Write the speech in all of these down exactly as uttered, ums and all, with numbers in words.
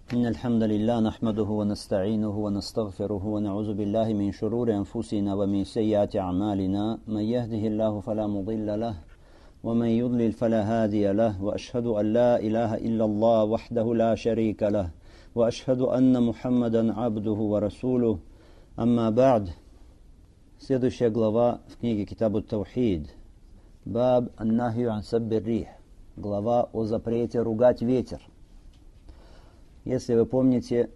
إن الحمد لله نحمده ونستعينه ونستغفره ونعوذ بالله من شرور أنفسنا ومن سيئات أعمالنا من يهده الله فلا مضل له ومن يضلل فلا هادي له وأشهد أن لا إله إلا الله وحده لا شريك له وأشهد أن محمدا عبده ورسوله. أما بعد. Следующая глава в книге Китабу Таухид. Баб ан-нахью ан саббир рих. Глава о запрете ругать ветер. Если вы помните,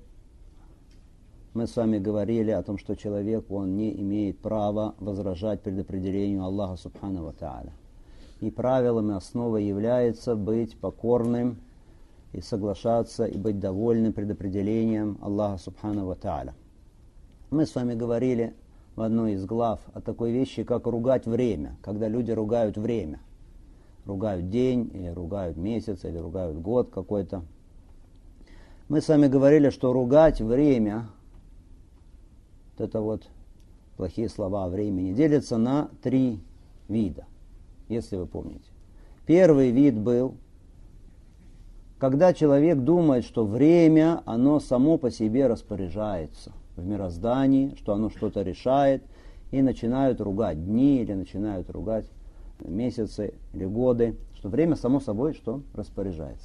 мы с вами говорили о том, что человек, он не имеет права возражать предопределению Аллаха Субхану ва Тааля. И правилом и основой является быть покорным и соглашаться и быть довольным предопределением Аллаха Субхану ва Тааля. Мы с вами говорили в одной из глав о такой вещи, как ругать время, когда люди ругают время. Ругают день, или ругают месяц, или ругают год какой-то. Мы с вами говорили, что ругать время, вот это вот плохие слова о времени, делятся на три вида, если вы помните. Первый вид был, когда человек думает, что время, оно само по себе распоряжается в мироздании, что оно что-то решает, и начинают ругать дни, или начинают ругать месяцы или годы, что время само собой что распоряжается.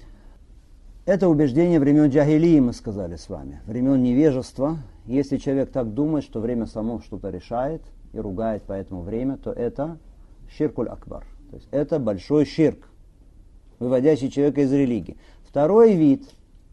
Это убеждение времен джахилии, мы сказали с вами, времен невежества. Если человек так думает, что время само что-то решает и ругает поэтому время, то это ширкуль акбар. То есть это большой ширк, выводящий человека из религии. Второй вид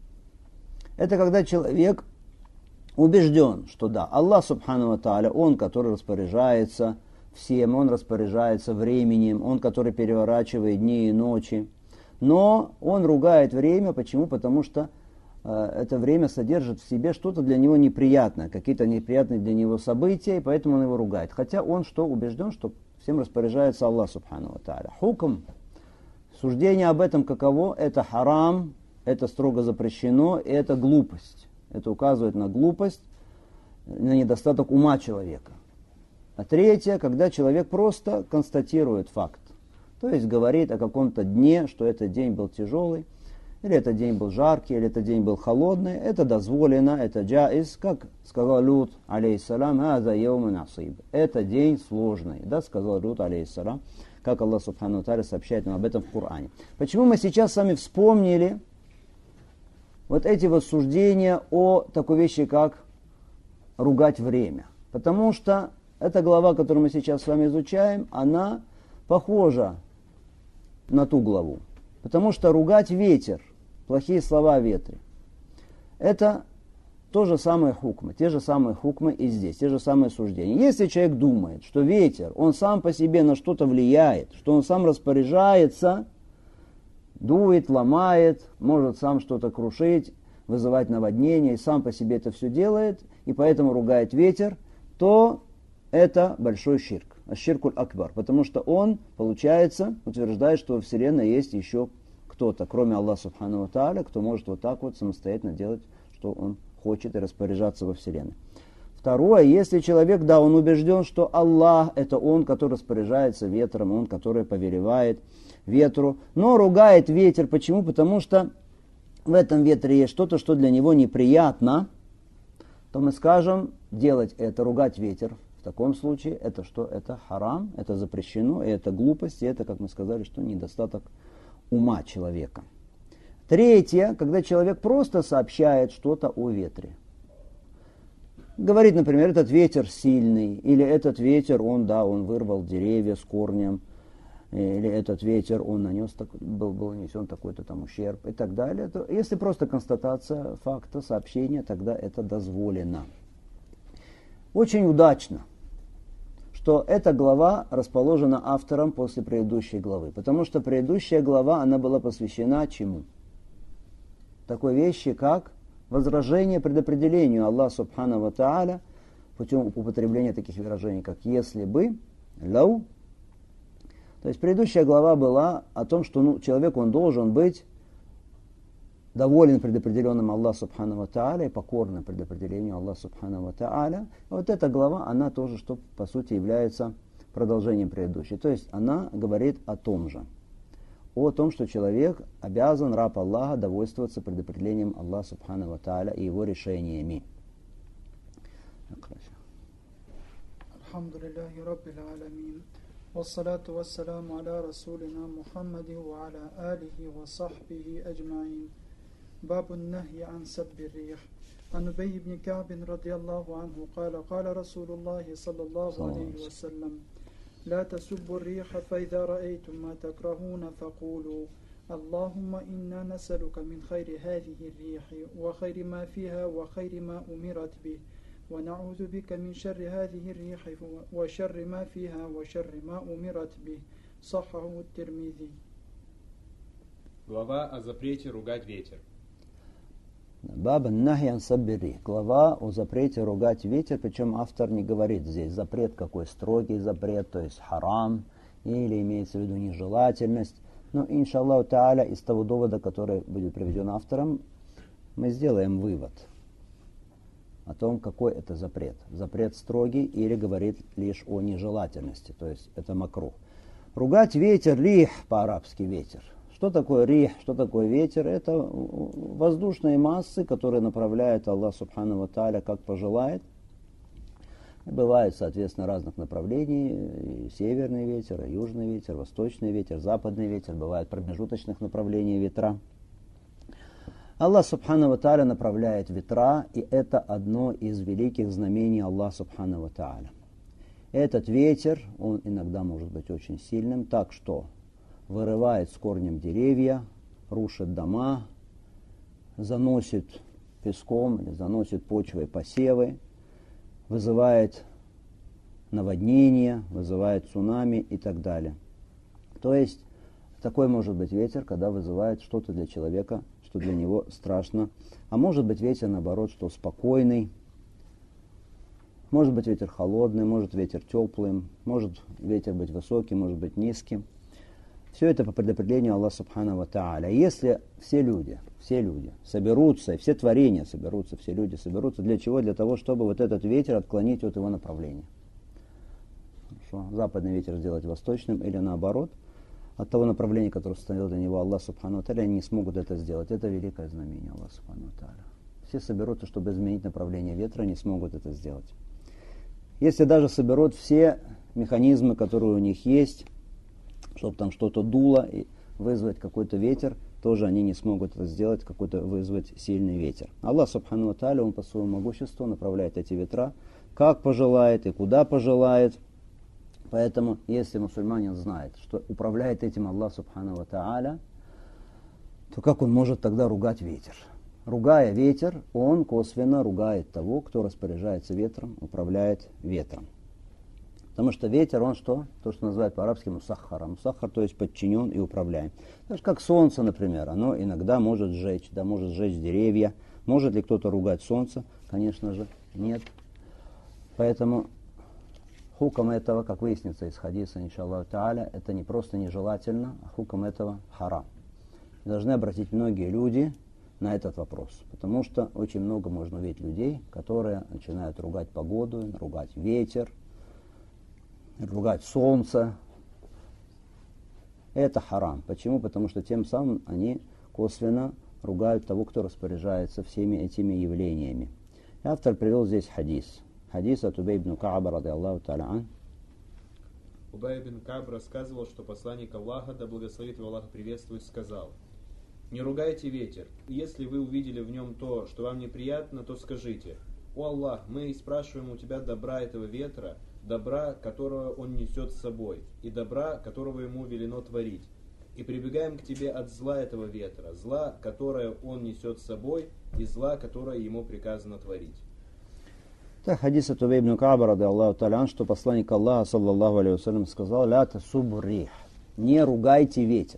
– это когда человек убежден, что да, Аллах Субхану ва Тааля, Он, который распоряжается всем, Он распоряжается временем, Он, который переворачивает дни и ночи. Но он ругает время. Почему? Потому что э, это время содержит в себе что-то для него неприятное, какие-то неприятные для него события, и поэтому он его ругает. Хотя он что убежден, что всем распоряжается Аллах Субхану ва Тааля. Хукм, суждение об этом каково? Это харам, это строго запрещено, и это глупость. Это указывает на глупость, на недостаток ума человека. А третье, когда человек просто констатирует факт. То есть говорит о каком-то дне, что этот день был тяжелый, или этот день был жаркий, или этот день был холодный. Это дозволено, это джаиз, как сказал Лут, алейхиссалам, «Аза яумун асиб». Это день сложный, да, сказал Лут, алейхиссалам, как Аллах Субхану ва Тааля сообщает нам об этом в Коране. Почему мы сейчас с вами вспомнили вот эти вот суждения о такой вещи, как ругать время? Потому что эта глава, которую мы сейчас с вами изучаем, она похожа на ту главу. Потому что ругать ветер, плохие слова о ветре, это то же самое хукмы, те же самые хукмы и здесь, те же самые суждения. Если человек думает, что ветер, он сам по себе на что-то влияет, что он сам распоряжается, дует, ломает, может сам что-то крушить, вызывать наводнение, и сам по себе это все делает, и поэтому ругает ветер, то это большой ширк. Аширкуль акбар, потому что он, получается, утверждает, что во Вселенной есть еще кто-то, кроме Аллаха Субхану ва Тааля, кто может вот так вот самостоятельно делать, что он хочет, и распоряжаться во Вселенной. Второе, если человек, да, он убежден, что Аллах – это Он, который распоряжается ветром, Он, который повелевает ветру, но ругает ветер. Почему? Потому что в этом ветре есть что-то, что для него неприятно, то мы скажем делать это, ругать ветер. В таком случае это что? Это харам, это запрещено, и это глупость, и это, как мы сказали, что недостаток ума человека. Третье, когда человек просто сообщает что-то о ветре. Говорит, например, этот ветер сильный, или этот ветер, он, да, он вырвал деревья с корнем, или этот ветер, он нанес, был, был нанесен такой-то там ущерб, и так далее. То, если просто констатация факта, сообщения, тогда это дозволено. Очень удачно, что эта глава расположена автором после предыдущей главы. Потому что предыдущая глава, она была посвящена чему? Такой вещи, как возражение предопределению Аллаха Субхану ва Тааля путем употребления таких выражений, как «если бы», «лау». То есть предыдущая глава была о том, что ну, человек он должен быть доволен предопределенным Аллаху Субхану ва Тааля и покорным предопределению Аллаха Субхану ва Тааля. Вот эта глава, она тоже, что по сути является продолжением предыдущей. То есть она говорит о том же. о том, что человек обязан, раб Аллаха, довольствоваться предопределением Аллаха Субхану ва Тааля и его решениями. Алхамдулиллахи Раббил Аламин. Вассалату вассаламу аля расулина Мухаммади ва аля алихи ва сахбихи аджмаин. Бабу нахи ан сабби рих. عن أبي بن كعب رضي الله عنه قال قال رسول الله صلى الله عليه وسلم لا تسبوا الريح فإذا رأيتم ما تكرهون فقولوا اللهم إنا نسألك من خير هذه الريح وخير ما فيها وخير ما أمرت به ونعوذ بك من شر هذه الريح وشر ما فيها وشر ما أمرت به. صححه الترمذي. Глава о запрете ругать ветер. Баба нахьян саббири. Глава о запрете ругать ветер, причем автор не говорит здесь запрет какой строгий запрет, то есть харам, или имеется в виду нежелательность. Но, иншаллаху тааля, из того довода, который будет приведен автором, мы сделаем вывод о том, какой это запрет. Запрет строгий или говорит лишь о нежелательности, то есть это макрух. Ругать ветер, рих, по-арабски ветер. Что такое рих, что такое ветер? Это воздушные массы, которые направляет Аллах Субхану ва Тааля как пожелает. Бывают, соответственно, разных направлений. И северный ветер, и южный ветер, восточный ветер, западный ветер. Бывают промежуточных направлений ветра. Аллах Субхану ва Тааля направляет ветра, и это одно из великих знамений Аллаха Субхану ва Тааля. Этот ветер, он иногда может быть очень сильным, так что вырывает с корнем деревья, рушит дома, заносит песком или заносит почвой посевы, вызывает наводнения, вызывает цунами и так далее. То есть такой может быть ветер, когда вызывает что-то для человека, что для него страшно. А может быть ветер, наоборот, что спокойный. Может быть ветер холодный, может ветер теплым, может ветер быть высоким, может быть низким. Все это по предопределению Аллаха Субхану ва Тааля. Если все люди, все люди соберутся, все творения соберутся, все люди соберутся, для чего? Для того, чтобы вот этот ветер отклонить от его направления. Хорошо. Западный ветер сделать восточным или наоборот. От того направления, которое установил для него Аллах Субхану ва Тааля, они не смогут это сделать. Это великое знамение Аллаха Субхану ва Тааля. Все соберутся, чтобы изменить направление ветра, не смогут это сделать. Если даже соберут все механизмы, которые у них есть, чтобы там что-то дуло и вызвать какой-то ветер, тоже они не смогут это сделать, какой-то вызвать сильный ветер. Аллах Субхану ва Тааля, Он по своему могуществу направляет эти ветра, как пожелает и куда пожелает. Поэтому, если мусульманин знает, что управляет этим Аллах Субхану ва Тааля, то как он может тогда ругать ветер? Ругая ветер, он косвенно ругает того, кто распоряжается ветром, управляет ветром. Потому что ветер, он что? То, что называют по-арабски мусаххар. Мусаххар, то есть подчинен и управляем. Так же, как солнце, например, оно иногда может сжечь, да, может сжечь деревья. Может ли кто-то ругать солнце? Конечно же, нет. Поэтому хуком этого, как выяснится из хадиса, иншаллаху тааля, это не просто нежелательно, а хуком этого харам. И должны обратить многие люди на этот вопрос. Потому что очень много можно увидеть людей, которые начинают ругать погоду, ругать ветер, ругать солнце. Это харам. Почему? Потому что тем самым они косвенно ругают того, кто распоряжается всеми этими явлениями. И автор привел здесь хадис. Хадис от Убей ибн Кааба, ради Аллаху та'аля ан. Убей ибн Кааб рассказывал, что посланник Аллаха, да благословит его Аллах приветствует, сказал: «Не ругайте ветер, и если вы увидели в нем то, что вам неприятно, то скажите: О Аллах, мы спрашиваем у тебя добра этого ветра, добра, которого он несет с собой, и добра, которого ему велено творить. И прибегаем к тебе от зла этого ветра, зла, которое он несет с собой, и зла, которое ему приказано творить». Это хадис от Убей ибн Кааба, ради Аллаху та'аля ан, что посланник Аллаха, саллаллаху алейхи вассалям, сказал: «Ля тасуббу рих», не ругайте ветер.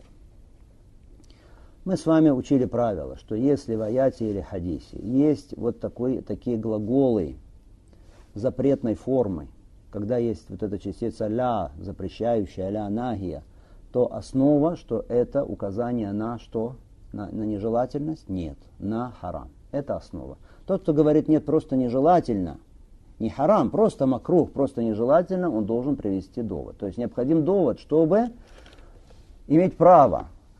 Мы с вами учили правило, что если в аяте или хадисе есть вот такой, такие глаголы запретной формы, когда есть вот эта частица ля, запрещающая, ля нахия, то основа, что это указание на что? На, на нежелательность? Нет, на харам. Это основа. Тот, кто говорит нет, просто нежелательно, не харам, просто макрух, просто нежелательно, он должен привести довод. То есть необходим довод, чтобы иметь право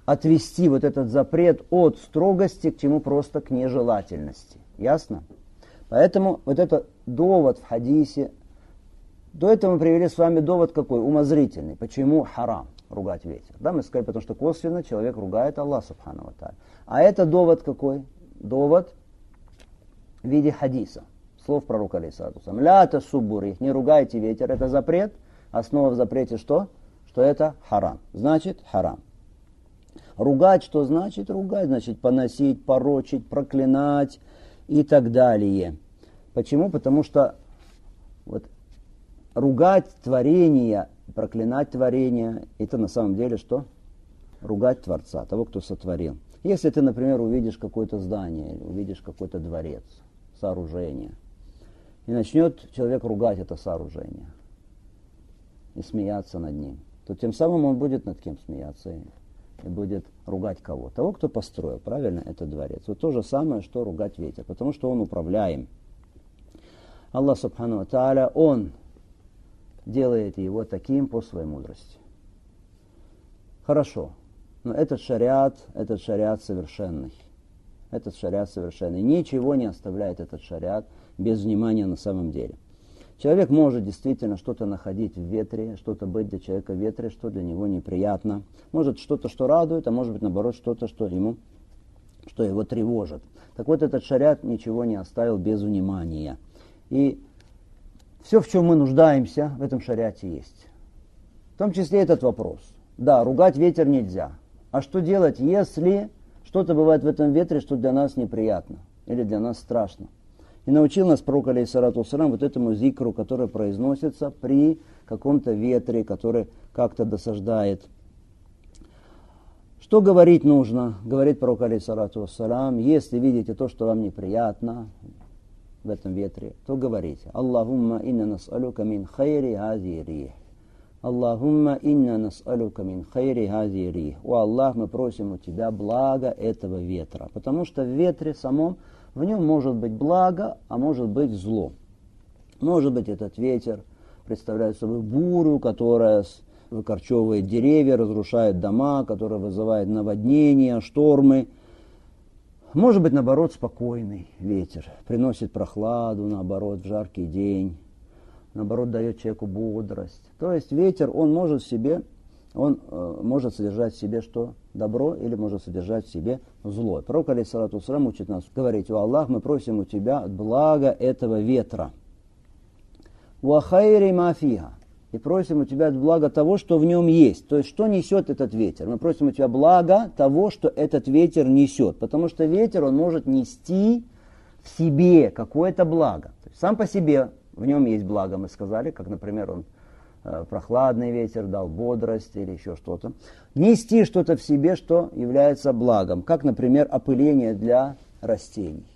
отвести вот этот запрет от строгости к чему просто к нежелательности. Ясно? Поэтому вот этот довод в хадисе, до этого мы привели с вами довод какой? Умозрительный. Почему харам ругать ветер? Да, мы сказали, потому что косвенно человек ругает Аллах субхану ва тааля. А это довод какой? Довод в виде хадиса. Слов пророка алейхиссалату вассалям. Ля тасуббу рих, не ругайте ветер. Это запрет. Основа в запрете что? Что это харам. Значит харам. Ругать что значит? Ругать значит поносить, порочить, проклинать и так далее. Почему? Потому что вот ругать творение, проклинать творение, это на самом деле что? Ругать Творца, того, кто сотворил. Если ты, например, увидишь какое-то здание, увидишь какой-то дворец, сооружение, и начнет человек ругать это сооружение и смеяться над ним, то тем самым он будет над кем смеяться и будет ругать кого? Того, кто построил, правильно, этот дворец. Вот то же самое, что ругать ветер, потому что он управляем. Аллах субхану ва тааля, он делает его таким по своей мудрости. Хорошо, но этот шариат, этот шариат совершенный. Этот шариат совершенный. Ничего не оставляет этот шариат без внимания на самом деле. Человек может действительно что-то находить в ветре, что-то быть для человека в ветре, что для него неприятно. Может что-то, что радует, а может быть наоборот что-то, что ему, что его тревожит. Так вот, этот шариат ничего не оставил без внимания. И все, в чем мы нуждаемся, в этом шариате есть. В том числе этот вопрос. Да, ругать ветер нельзя. А что делать, если что-то бывает в этом ветре, что для нас неприятно или для нас страшно? И научил нас пророк алейхиссалату вассалям вот этому зикру, который произносится при каком-то ветре, который как-то досаждает. Что говорить нужно? Говорит пророк алейхиссалату вассалям, если видите то, что вам неприятно в этом ветре, то говорите: Аллахумма инна нас'алюка мин хайри хази рих. Аллахумма инна нас'алюка мин хайри хази рих. О Аллах, мы просим у Тебя блага этого ветра. Потому что в ветре самом, в нем может быть благо, а может быть зло. Может быть, этот ветер представляет собой бурю, которая выкорчевывает деревья, разрушает дома, которая вызывает наводнения, штормы. Может быть, наоборот, спокойный ветер, приносит прохладу, наоборот, в жаркий день, наоборот, дает человеку бодрость. То есть ветер, он может в себе, он э, может содержать в себе что? Добро или может содержать в себе зло. Пророк алейхиссалату вассалям учит нас говорить: «О Аллах, мы просим у Тебя от блага этого ветра. Ва хайри ма фиха». И просим у Тебя от блага того, что в нем есть. То есть, что несет этот ветер? Мы просим у Тебя блага того, что этот ветер несет. Потому что ветер, он может нести в себе какое-то благо. То есть, сам по себе в нем есть благо, мы сказали, как, например, он э, прохладный ветер дал бодрость или еще что-то. Нести что-то в себе, что является благом. Как, например, опыление для растений,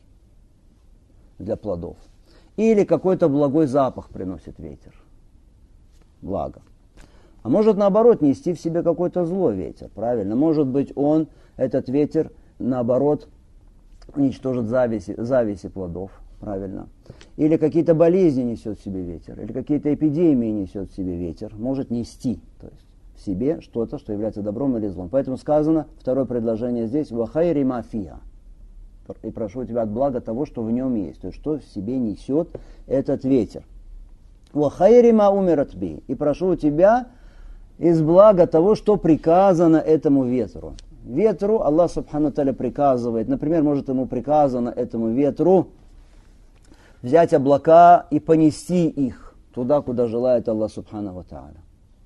для плодов. Или какой-то благой запах приносит ветер. Благо. А может, наоборот, нести в себе какой-то злой ветер, правильно? Может быть, он, этот ветер, наоборот, уничтожит зависи, зависи плодов, правильно? Или какие-то болезни несет в себе ветер, или какие-то эпидемии несет в себе ветер, может нести, то есть в себе что-то, что является добром или злом. Поэтому сказано, второе предложение здесь, «Ва хайри ма фиха». И прошу тебя от блага того, что в нем есть, то есть что в себе несет этот ветер. «Ва хайри ма умират би». И прошу у тебя из блага того, что приказано этому ветру. Ветру Аллах субхану та'аля приказывает, например, может ему приказано этому ветру взять облака и понести их туда, куда желает Аллах субхану ва та'аля.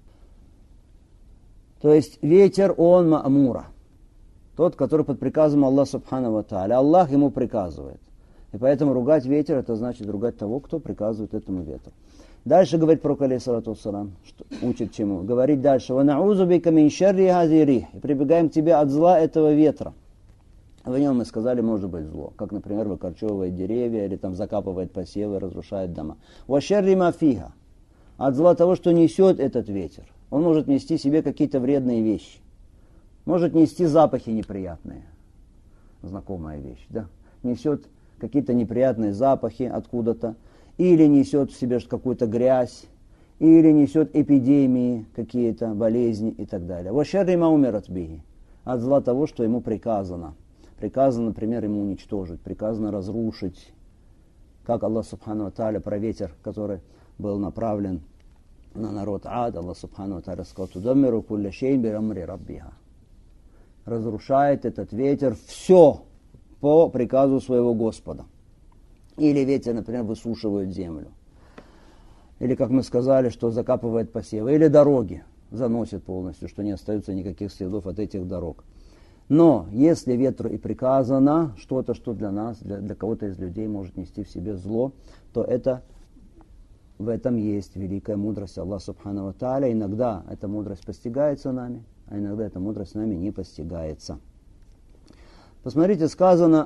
То есть ветер, он ма'мура. Тот, который под приказом Аллаха субхану ва та'аля. Аллах ему приказывает. И поэтому ругать ветер, это значит ругать того, кто приказывает этому ветру. Дальше говорит пророк алейхиссалату вассалам, что учит чему. Говорит дальше: «Ва на'узу бика мин шарри хази рих». И прибегаем к тебе от зла этого ветра. В нем мы сказали, может быть зло. Как, например, выкорчевывает деревья, или там закапывает посевы, разрушает дома. «Ва шарри ма фиха». От зла того, что несет этот ветер. Он может нести себе какие-то вредные вещи. Может нести запахи неприятные. Знакомая вещь, да? Несет какие-то неприятные запахи откуда-то. Или несет в себе какую-то грязь. Или несет эпидемии, какие-то болезни и так далее. «Ва шарри ма умират бихи». от зла того, что ему приказано. Приказано, например, ему уничтожить, приказано разрушить. Как Аллах Субхану ва Тааля про ветер, который был направлен на народ Ад, Аллах Субхану ва Тааля сказал: «Тудаммиру кулля шейн бирамри раббиха». Разрушает этот ветер все по приказу своего Господа. Или ветер, например, высушивает землю. Или, как мы сказали, что закапывает посевы. Или дороги заносит полностью, что не остается никаких следов от этих дорог. Но если ветру и приказано что-то, что для нас, для, для кого-то из людей может нести в себе зло, то это, в этом есть великая мудрость Аллаха Субхану ва Тааля. Иногда эта мудрость постигается нами, а иногда эта мудрость нами не постигается. Посмотрите, сказано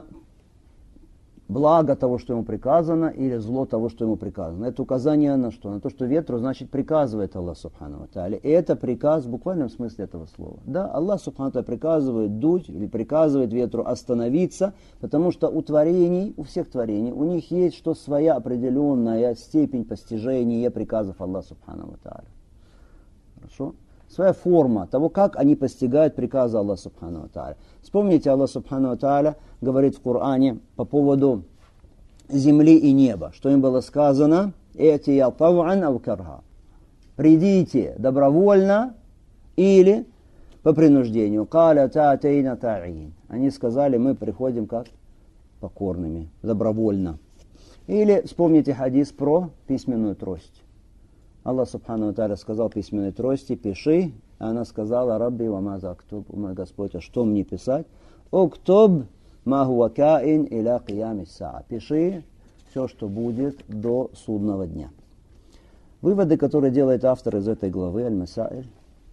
благо того, что ему приказано, или зло того, что ему приказано. Это указание на что? На то, что ветру, значит, приказывает Аллах Субхану ва Тааля. И это приказ в буквальном смысле этого слова. Да, Аллах Субхану ва Тааля приказывает дуть, или приказывает ветру остановиться, потому что у творений, у всех творений, у них есть что своя определенная степень постижения приказов Аллаха Субхану ва Тааля. Хорошо? Своя форма того, как они постигают приказы Аллаха Субхану ва Тааля. Вспомните, Аллах Субхану ва Тааля говорит в Коране по поводу земли и неба. Что им было сказано? «Эти я тав'ан ау карха». Придите добровольно или по принуждению. «Каля та'атейна та'ин». Они сказали: мы приходим как покорными, добровольно. Или вспомните хадис про письменную трость. Аллах Субхану ва Тааля сказал письменной трости: пиши. А она сказала: Рабби ва маза актуб, мой Господь, а что мне писать? Уктуб ма хуа каин иля киями саа. Пиши все, что будет до судного дня. Выводы, которые делает автор из этой главы, Аль-Масаиль.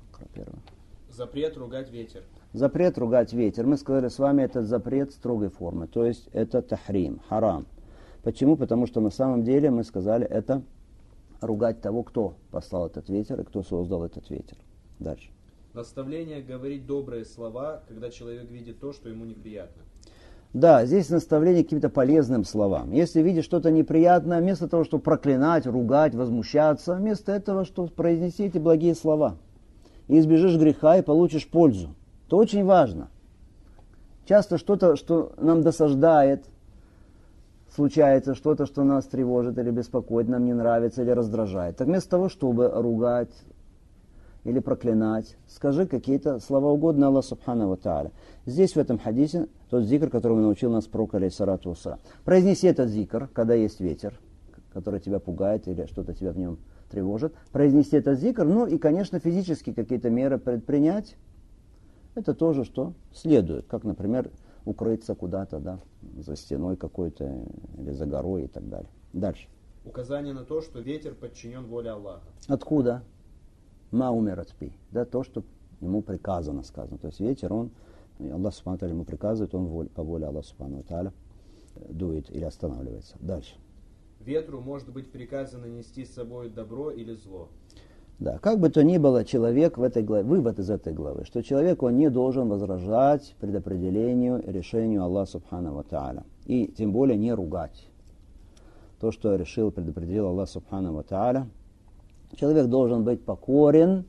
Запрет ругать ветер. Запрет ругать ветер. Мы сказали с вами, этот запрет строгой формы, то есть это тахрим, харам. Почему? Потому что на самом деле мы сказали, это ругать того, кто послал этот ветер и кто создал этот ветер. Дальше. Наставление говорить добрые слова, когда человек видит то, что ему неприятно. Да, здесь наставление к каким-то полезным словам. Если видишь что-то неприятное, вместо того, чтобы проклинать, ругать, возмущаться, вместо этого, что произнеси эти благие слова. И избежишь греха и получишь пользу. Это очень важно. Часто что-то, что нам досаждает, случается что-то, что нас тревожит или беспокоит, нам не нравится или раздражает. Так вместо того, чтобы ругать или проклинать, скажи какие-то слова угодные Аллаху Субхану ва Тааля. Здесь в этом хадисе тот зикр, которому научил нас пророк алейхиссалату вассалям. Произнеси этот зикр, когда есть ветер, который тебя пугает или что-то тебя в нем тревожит. Произнеси этот зикр, ну и, конечно, физически какие-то меры предпринять. Это тоже что следует, как, например, укрыться куда-то, да, за стеной какой-то или за горой и так далее. Дальше. Указание на то, что ветер подчинен воле Аллаха. Откуда? Ма умират пи. Да, то, что ему приказано, сказано. То есть ветер, он, Аллах Субхану ва Тааля ему приказывает, он воль, по воле Аллаха Субхану ва Тааля дует или останавливается. Дальше. Ветру может быть приказано нести с собой добро или зло. Да, как бы то ни было, человек в этой главе, вывод из этой главы, что человек, он не должен возражать предопределению и решению Аллаха Субхану ва Тааля. И тем более не ругать то, что решил, предопределил Аллах Субхану ва Тааля. Человек должен быть покорен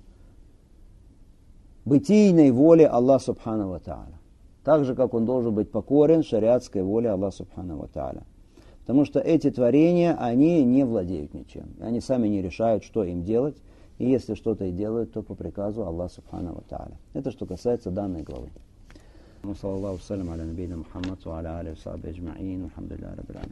бытийной воле Аллаха Субхану ва Тааля. Так же, как он должен быть покорен шариатской воле Аллаха Субхану ва Тааля. Потому что эти творения, они не владеют ничем. Они сами не решают, что им делать. И если что-то и делают, то по приказу Аллаха Субхану ва Тааля. Это что касается данной главы.